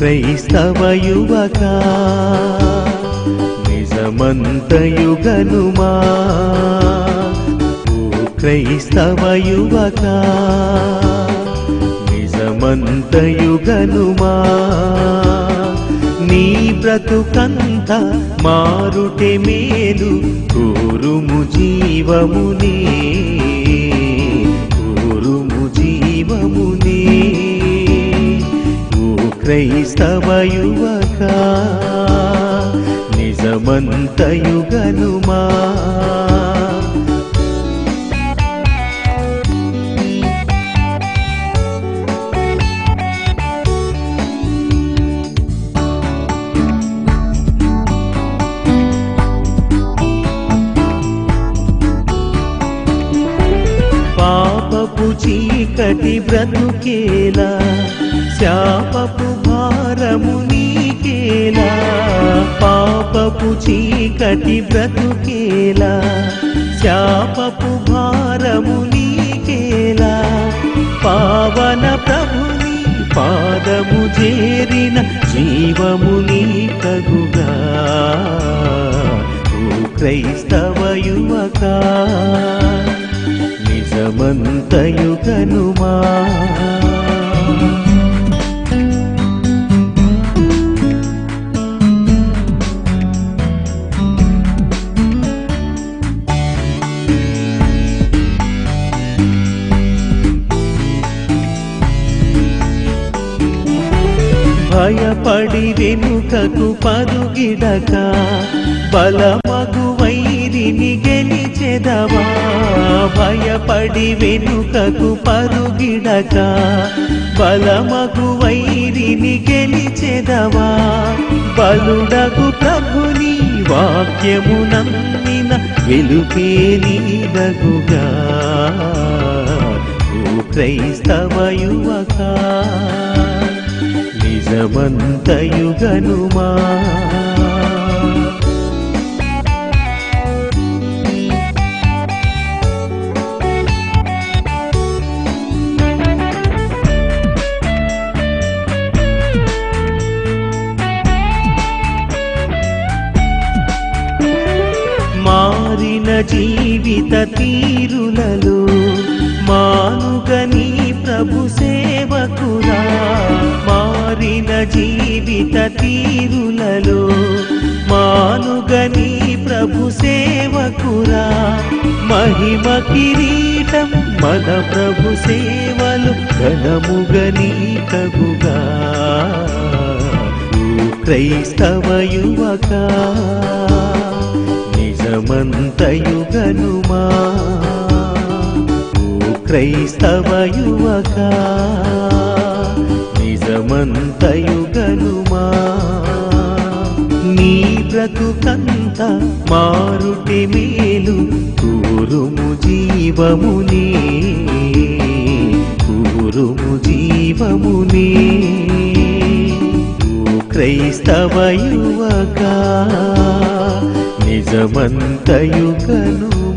క్రైస్తవ యువక నిజమంతయుగనుమా ఓ క్రైస్తవ యువక నిజమంతయుగనుమా నీ బ్రతుకంత మారుటే మేలు కోరుము జీవమునే కోరుము జీవమునే ఓ క్రైస్తవ యువక నిజమంతయుగనుమా పాపపు చీకటి బ్రతుకేలా శాపపు భారము నీకేలా పాపపు చీకటి బ్రతుకేలా శాపపు భారము నీకేలా పావన ప్రభుని పాదము చేరిన జీవము నీకగుగా ఓ క్రైస్తవ యువక నిజమంతయుగనుమా భయపడి వెనుకకు పరుగిడక బలమగు వైరిని గెలిచెదవా భయపడి వెనుకకు పరుగిడక బలమగు వైరిని గెలిచెదవా బలుడగు ప్రభుని వాక్యము నమ్మిన వెలుపే నీదగుగా ఓ క్రైస్తవ యువక నిజమంతయుగనుమా మారిన జీవిత తీరులలో మానుగని ప్రభు సేవకురా మారిన జీవిత తీరులలో మానుగని ప్రభు సేవకురా మహిమ కిరీటం మన ప్రభు సేవలు ఘనముగని కగుగా ఓ క్రైస్తవ యువక నిజమంతయుగనుమా ఓ క్రైస్తవ యువక నిజమంతయుగనుమా నీ బ్రతుకంత మారుటి మేలు కోరుము జీవమునే కోరుము జీవమునే ఓ క్రైస్తవ యువక నిజమంతయుగనుమా